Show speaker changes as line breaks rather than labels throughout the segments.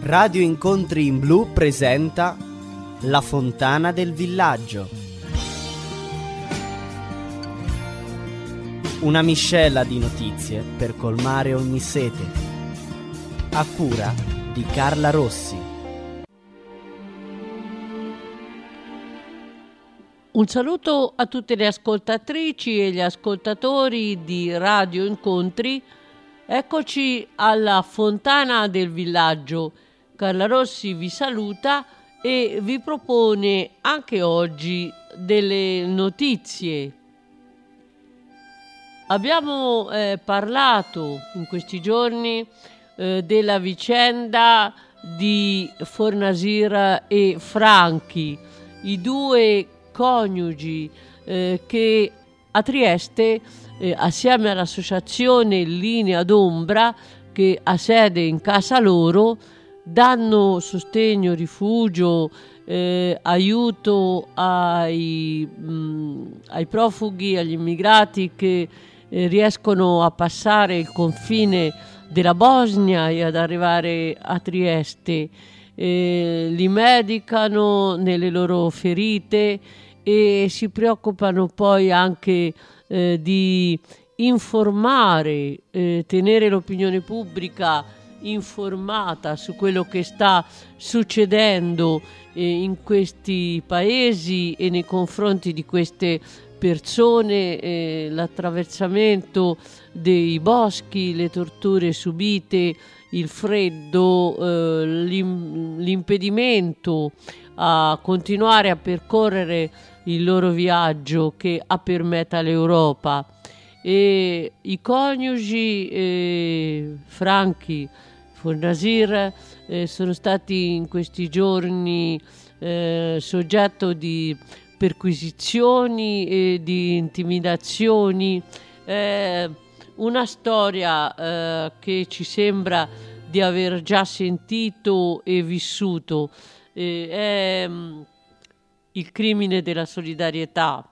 Radio Incontri in Blu presenta La Fontana del Villaggio. Una miscela di notizie per colmare ogni sete. A cura di Carla Rossi.
Un saluto a tutte le ascoltatrici e gli ascoltatori di Radio Incontri. Eccoci alla Fontana del Villaggio. Carla Rossi vi saluta e vi propone anche oggi delle notizie. Abbiamo parlato in questi giorni della vicenda di Fornasir e Franchi, i due coniugi che a Trieste, assieme all'associazione Linea d'Ombra, che ha sede in casa loro, danno sostegno, rifugio, aiuto ai profughi, agli immigrati che riescono a passare il confine della Bosnia e ad arrivare a Trieste. Li medicano nelle loro ferite e si preoccupano poi anche di informare, tenere l'opinione pubblica informata su quello che sta succedendo in questi paesi e nei confronti di queste persone, l'attraversamento dei boschi, le torture subite, il freddo, l'impedimento a continuare a percorrere il loro viaggio che ha per meta l'Europa. E i coniugi Franchi, Fornasir, sono stati in questi giorni soggetto di perquisizioni e di intimidazioni. Una storia che ci sembra di aver già sentito e vissuto. È il crimine della solidarietà.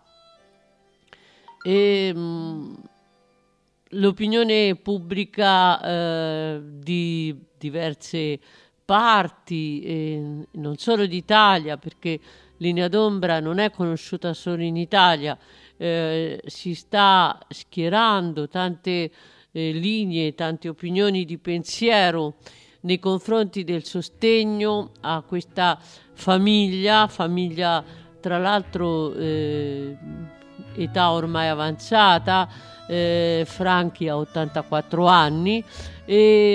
L'opinione pubblica di diverse parti, non solo d'Italia, perché Linea d'Ombra non è conosciuta solo in Italia, si sta schierando tante linee, tante opinioni di pensiero nei confronti del sostegno a questa famiglia tra l'altro età ormai avanzata. Franchi ha 84 anni e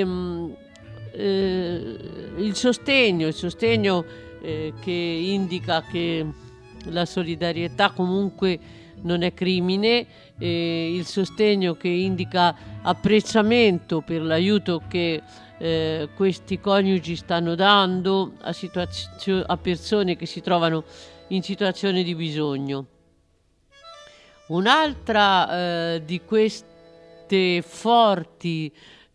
il sostegno che indica che la solidarietà comunque non è crimine, il sostegno che indica apprezzamento per l'aiuto che questi coniugi stanno dando a persone che si trovano in situazione di bisogno. Un'altra di queste forti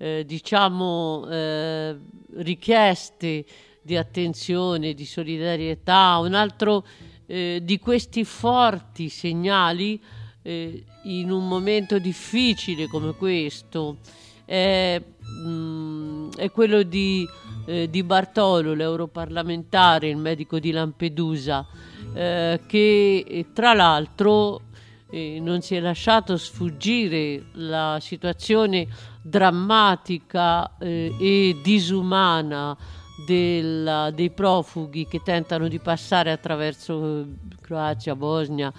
richieste di attenzione, di solidarietà, un altro di questi forti segnali in un momento difficile come questo è quello di Bartolo, l'europarlamentare, il medico di Lampedusa, che tra l'altro non si è lasciato sfuggire la situazione drammatica e disumana dei profughi che tentano di passare attraverso Croazia, Bosnia,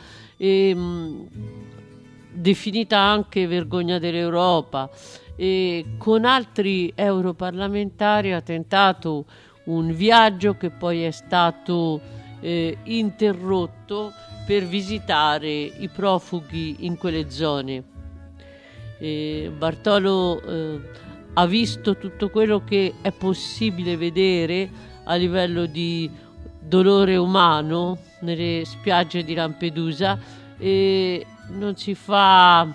definita anche vergogna dell'Europa, e con altri europarlamentari ha tentato un viaggio che poi è stato interrotto per visitare i profughi in quelle zone. Bartolo ha visto tutto quello che è possibile vedere a livello di dolore umano nelle spiagge di Lampedusa e non ci fa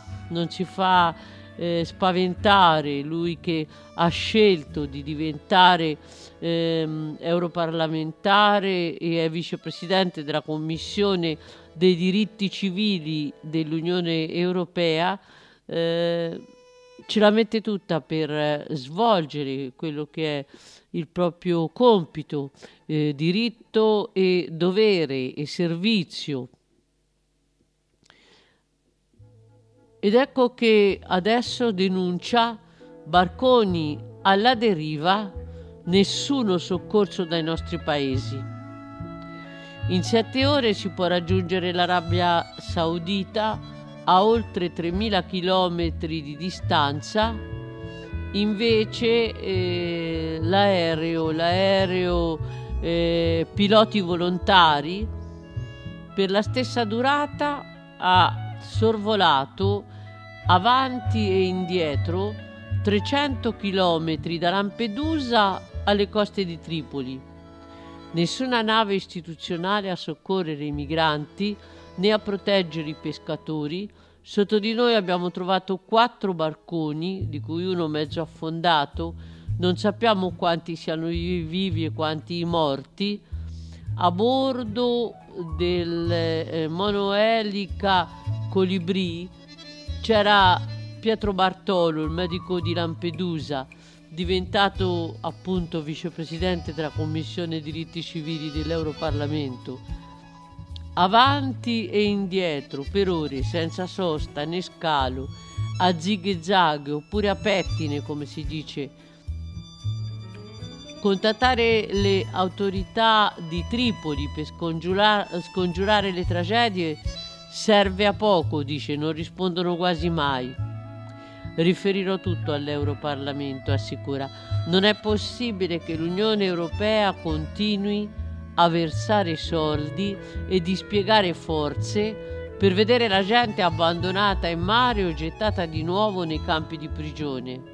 spaventare lui che ha scelto di diventare europarlamentare e è vicepresidente della Commissione dei diritti civili dell'Unione Europea. ce la mette tutta per svolgere quello che è il proprio compito, diritto e dovere e servizio. Ed ecco che adesso denuncia barconi alla deriva, nessuno soccorso dai nostri paesi. In 7 ore si può raggiungere l'Arabia Saudita a oltre 3.000 chilometri di distanza, invece l'aereo piloti volontari per la stessa durata ha sorvolato avanti e indietro 300 chilometri da Lampedusa alle coste di Tripoli. Nessuna nave istituzionale a soccorrere i migranti né a proteggere i pescatori. Sotto di noi abbiamo trovato 4 barconi, di cui uno mezzo affondato. Non sappiamo quanti siano vivi e quanti morti. A bordo del monoelica Colibrì c'era Pietro Bartolo, il medico di Lampedusa, diventato appunto vicepresidente della Commissione Diritti Civili dell'Europarlamento. Avanti e indietro per ore, senza sosta né scalo, a zig-zag oppure a pettine, come si dice. Contattare le autorità di Tripoli per scongiurare le tragedie serve a poco, dice, non rispondono quasi mai. Riferirò tutto all'Europarlamento, assicura. Non è possibile che l'Unione Europea continui a versare soldi e dispiegare forze per vedere la gente abbandonata in mare o gettata di nuovo nei campi di prigione.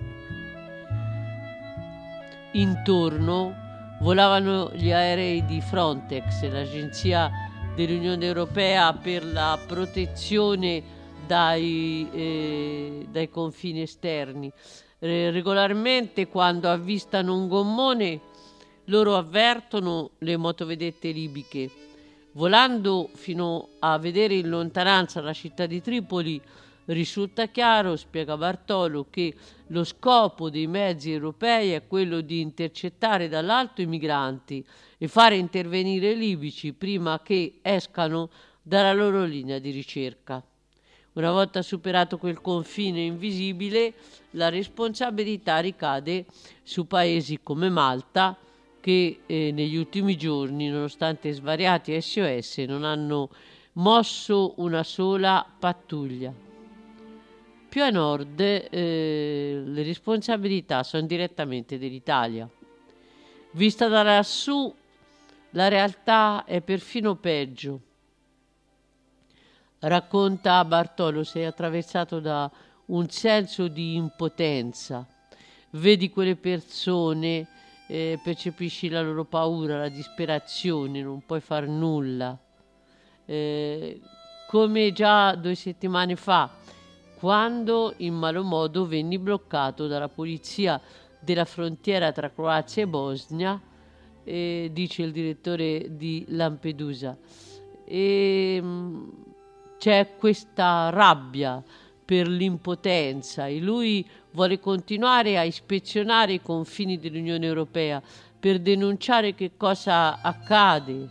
Intorno volavano gli aerei di Frontex, l'agenzia dell'Unione Europea per la protezione dai confini esterni. Regolarmente, quando avvistano un gommone, loro avvertono le motovedette libiche. Volando fino a vedere in lontananza la città di Tripoli, risulta chiaro, spiega Bartolo, che lo scopo dei mezzi europei è quello di intercettare dall'alto i migranti e fare intervenire i libici prima che escano dalla loro linea di ricerca. Una volta superato quel confine invisibile, la responsabilità ricade su paesi come Malta, che negli ultimi giorni, nonostante svariati SOS, non hanno mosso una sola pattuglia. Più a nord le responsabilità sono direttamente dell'Italia. Vista da lassù, la realtà è perfino peggio. Racconta Bartolo, sei attraversato da un senso di impotenza. Vedi quelle persone, percepisci la loro paura, la disperazione, non puoi far nulla. Come già 2 settimane fa, quando in malo modo venni bloccato dalla polizia della frontiera tra Croazia e Bosnia, dice il direttore di Lampedusa. C'è questa rabbia per l'impotenza e lui vuole continuare a ispezionare i confini dell'Unione Europea per denunciare che cosa accade.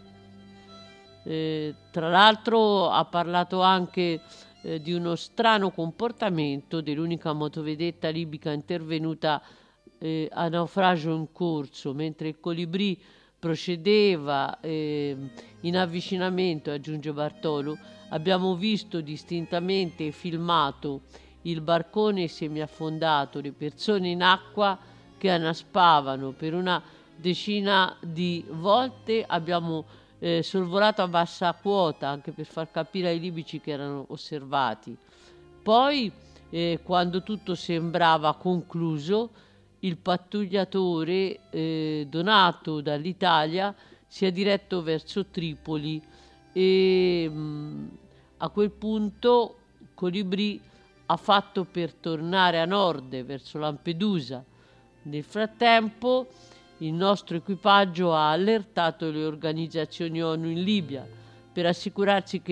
Tra l'altro ha parlato anche di uno strano comportamento dell'unica motovedetta libica intervenuta a naufragio in corso, mentre il Colibrì procedeva in avvicinamento, aggiunge Bartolo. Abbiamo visto distintamente filmato il barcone semiaffondato, le persone in acqua che annaspavano. Per una decina di volte abbiamo sorvolato a bassa quota, anche per far capire ai libici che erano osservati. Poi, quando tutto sembrava concluso, il pattugliatore donato dall'Italia si è diretto verso Tripoli e a quel punto Colibrì ha fatto per tornare a nord verso Lampedusa. Nel frattempo il nostro equipaggio ha allertato le organizzazioni ONU in Libia per assicurarsi che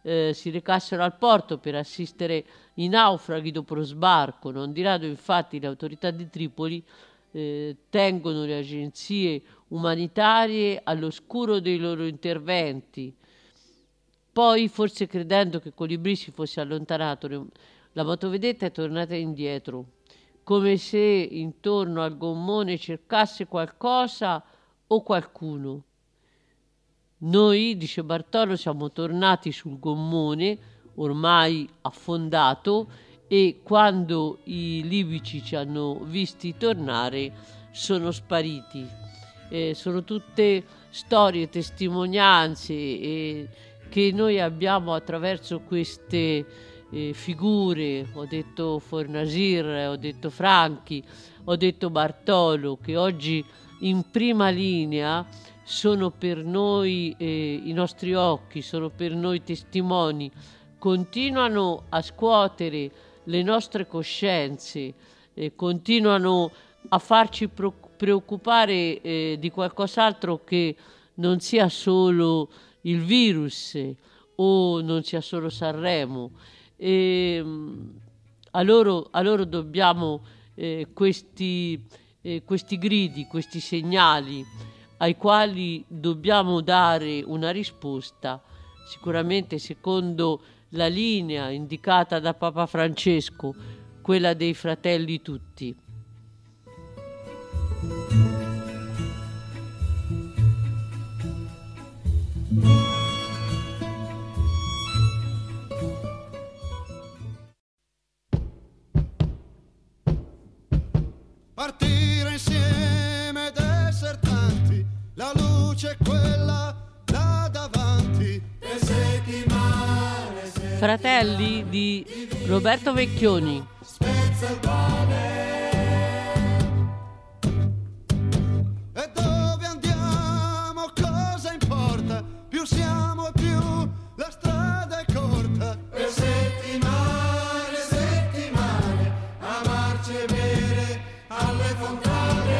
si recassero al porto per assistere i naufraghi dopo lo sbarco. Non di rado infatti le autorità di Tripoli tengono le agenzie umanitarie all'oscuro dei loro interventi. Poi, forse credendo che Colibrì si fosse allontanato, la motovedetta è tornata indietro, come se intorno al gommone cercasse qualcosa o qualcuno. Noi, dice Bartolo, siamo tornati sul gommone, ormai affondato, e quando i libici ci hanno visti tornare sono spariti. Sono tutte storie, testimonianze che noi abbiamo attraverso queste figure. Ho detto Fornasir, ho detto Franchi, ho detto Bartolo, che oggi in prima linea sono per noi i nostri occhi, sono per noi testimoni, continuano a scuotere le nostre coscienze, continuano a farci preoccupare di qualcos'altro che non sia solo il virus o non sia solo Sanremo. A loro dobbiamo questi gridi, questi segnali ai quali dobbiamo dare una risposta, sicuramente secondo la linea indicata da Papa Francesco, quella dei fratelli tutti.
Partire insieme ed essere tanti, la luce è quella là davanti. Per settimane.
Fratelli di Roberto Vecchioni.
Spezza il pane. E dove andiamo, cosa importa? Più siamo e più la strada è corta. Per settimane, settimane, amarci e bere alle fontane.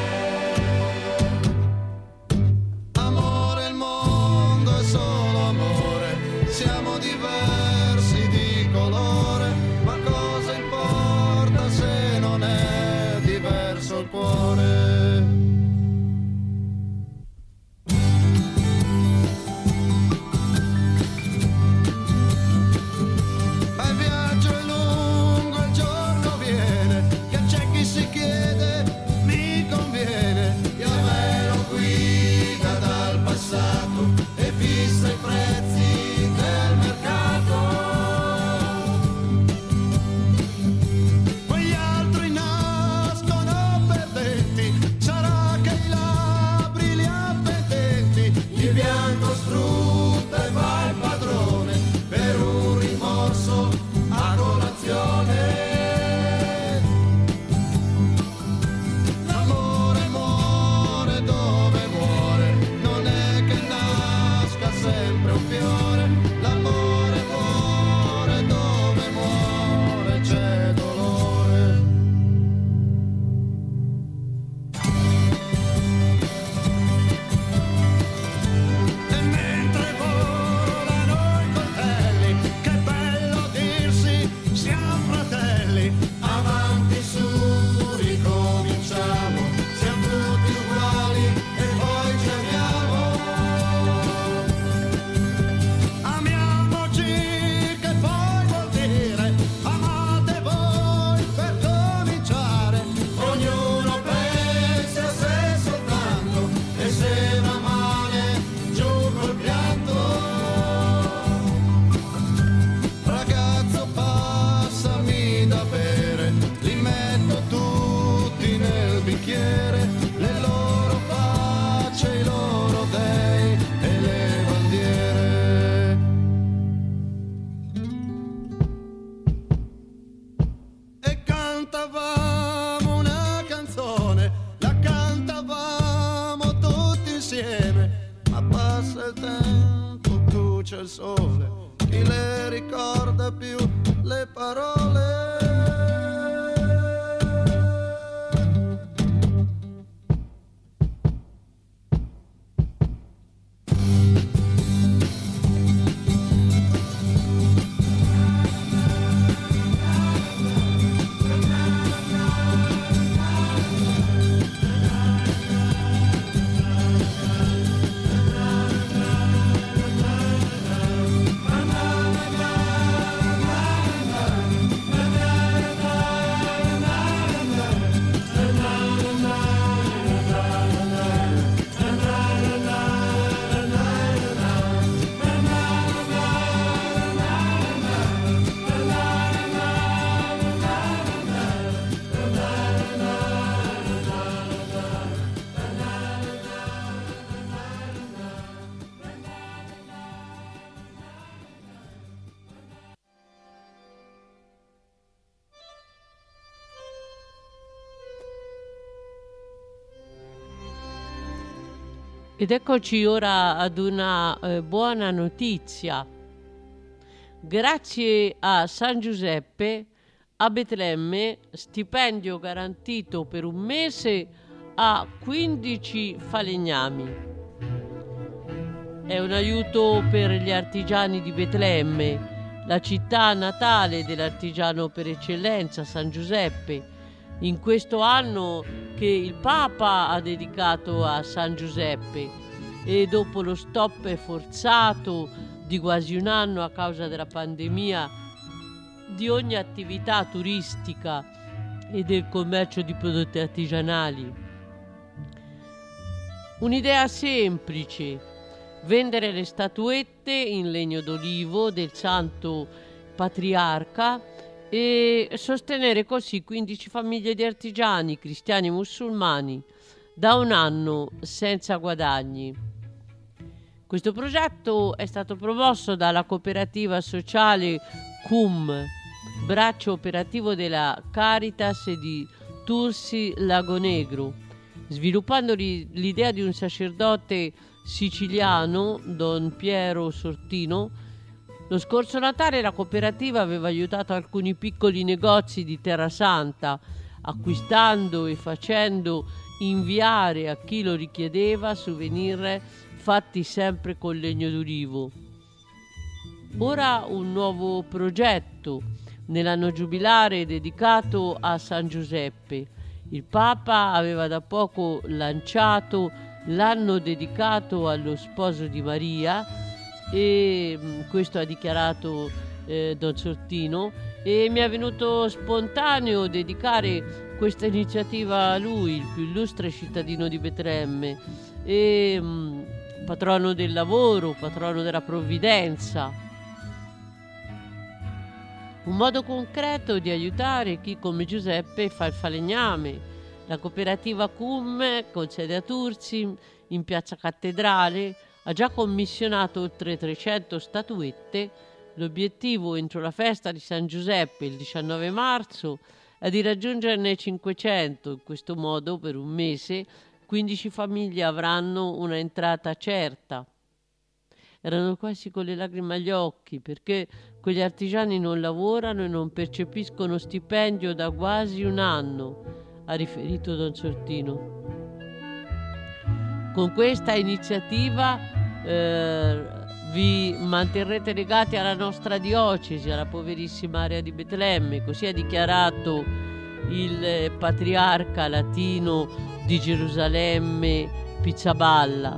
Amore, il mondo è solo amore, siamo diversi di colore, ma cosa importa se non è diverso il cuore? Ma il viaggio è lungo, il giorno viene, che c'è chi si chiede, mi
Ed eccoci ora ad una buona notizia. Grazie a San Giuseppe, a Betlemme, stipendio garantito per un mese a 15 falegnami. È un aiuto per gli artigiani di Betlemme, la città natale dell'artigiano per eccellenza, San Giuseppe. In questo anno che il Papa ha dedicato a San Giuseppe, e dopo lo stop forzato di quasi un anno a causa della pandemia di ogni attività turistica e del commercio di prodotti artigianali. Un'idea semplice: vendere le statuette in legno d'olivo del Santo Patriarca e sostenere così 15 famiglie di artigiani, cristiani e musulmani, da un anno senza guadagni. Questo progetto è stato promosso dalla cooperativa sociale CUM, braccio operativo della Caritas di Tursi Lagonegro, sviluppando l'idea di un sacerdote siciliano, Don Piero Sortino. Lo scorso Natale la cooperativa aveva aiutato alcuni piccoli negozi di Terrasanta, acquistando e facendo inviare a chi lo richiedeva souvenir fatti sempre con legno d'olivo. Ora un nuovo progetto nell'anno giubilare dedicato a San Giuseppe. Il Papa aveva da poco lanciato l'anno dedicato allo sposo di Maria, e questo ha dichiarato Don Sortino, e mi è venuto spontaneo dedicare questa iniziativa a lui, il più illustre cittadino di Betlemme e patrono del lavoro, patrono della provvidenza. Un modo concreto di aiutare chi come Giuseppe fa il falegname. La cooperativa CUM, con sede a Tursi, in piazza Cattedrale, ha già commissionato oltre 300 statuette. L'obiettivo entro la festa di San Giuseppe, il 19 marzo, è di raggiungerne 500. In questo modo, per un mese, 15 famiglie avranno una entrata certa. Erano quasi con le lacrime agli occhi, perché quegli artigiani non lavorano e non percepiscono stipendio da quasi un anno, ha riferito Don Sortino. Con questa iniziativa vi manterrete legati alla nostra diocesi, alla poverissima area di Betlemme, così ha dichiarato il patriarca latino di Gerusalemme Pizzaballa.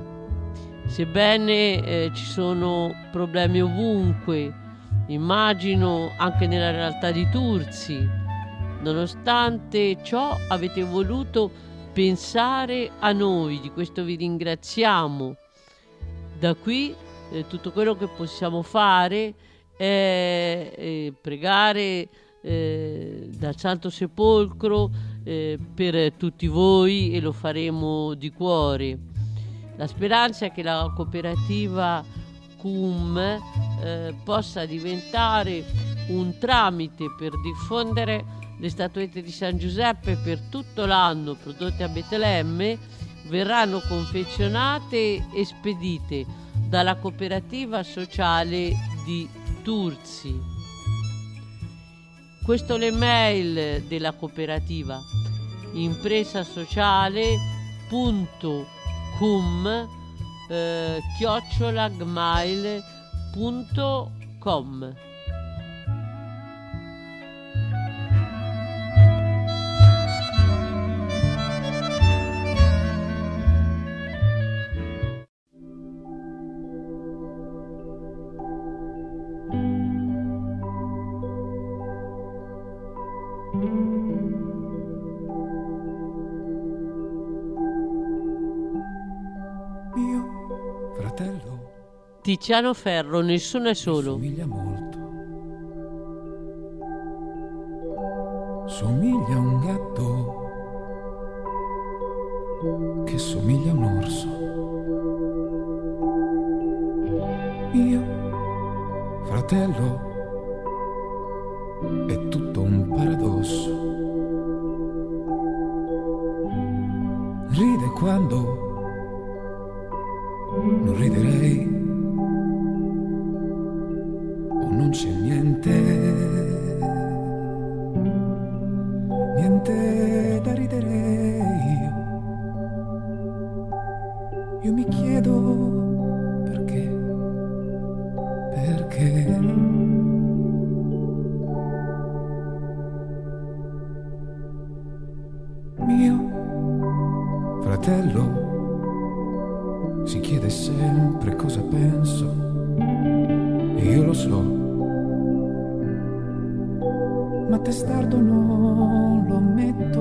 Sebbene ci sono problemi ovunque, immagino anche nella realtà di Tursi, nonostante ciò avete voluto pensare a noi, di questo vi ringraziamo. Da qui tutto quello che possiamo fare è pregare dal Santo Sepolcro per tutti voi, e lo faremo di cuore. La speranza è che la cooperativa CUM possa diventare un tramite per diffondere le statuette di San Giuseppe per tutto l'anno prodotte a Betlemme. Verranno confezionate e spedite dalla cooperativa sociale di Tursi. Questo è l'email della cooperativa: impresasociale.cum@gmail.com. Tiziano Ferro, Nessuno è solo.
Somiglia molto. Somiglia a un gatto che somiglia a un orso. Mio fratello è tutto un paradosso. Ride quando non riderei, o non c'è niente da ridere. Io mi chiedo perché mio fratello si chiede sempre cosa penso, e io lo so, ma testardo non lo ammetto.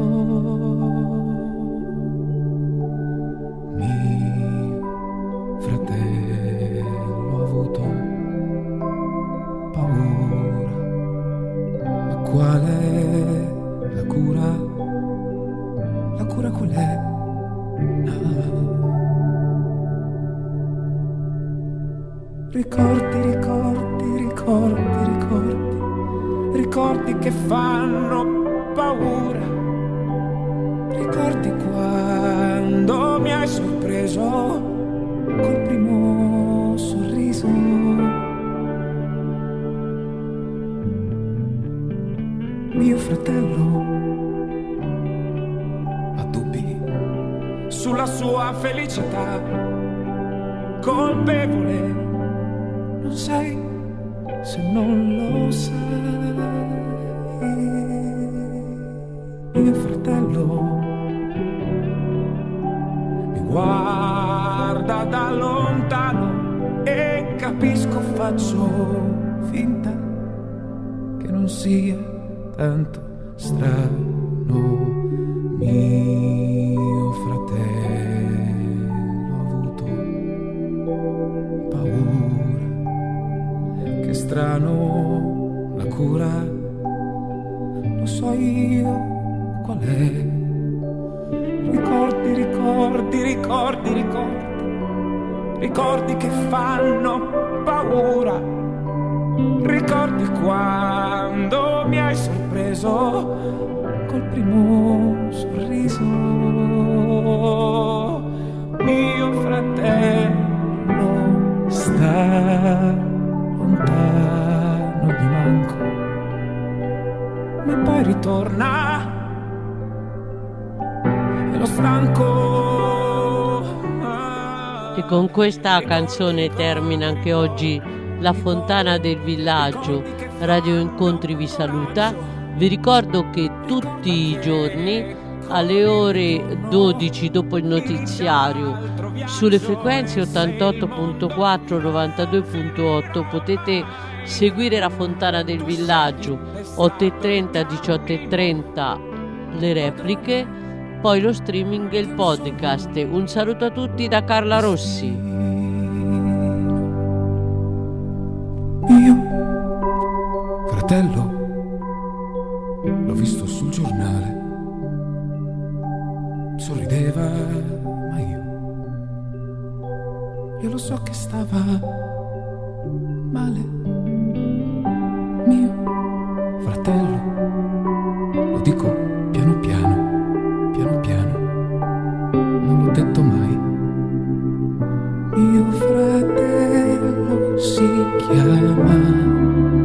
Mio fratello ha avuto paura, ma qual è la cura? La cura qual è? Ricordi che fanno paura. Ricordi quando mi hai sorpreso col primo sorriso. Mio fratello ha dubbi sulla sua felicità, colpevole non sei se non lo sai. Mio fratello mi guarda da lontano e capisco, faccio finta che non sia tanto strano. Mio fratello ha avuto paura. Che strano, la cura lo so io qual è. Ricordi che fanno paura. Ricordi quando mi hai sorpreso col primo sorriso. Mio fratello sta lontano, gli manco, ma poi ritorna e lo stanco.
E con questa canzone termina anche oggi La Fontana del Villaggio. Radio Incontri vi saluta. Vi ricordo che tutti i giorni alle ore 12 dopo il notiziario sulle frequenze 88.4, 92.8 potete seguire La Fontana del Villaggio, 8.30, 18.30 le repliche, poi lo streaming e il podcast. Un saluto a tutti da Carla Rossi.
Mio fratello l'ho visto sul giornale, sorrideva, ma io lo so che stava male. Mio fratello, lo dico piano piano, non l'ho detto mai. Mio fratello si chiama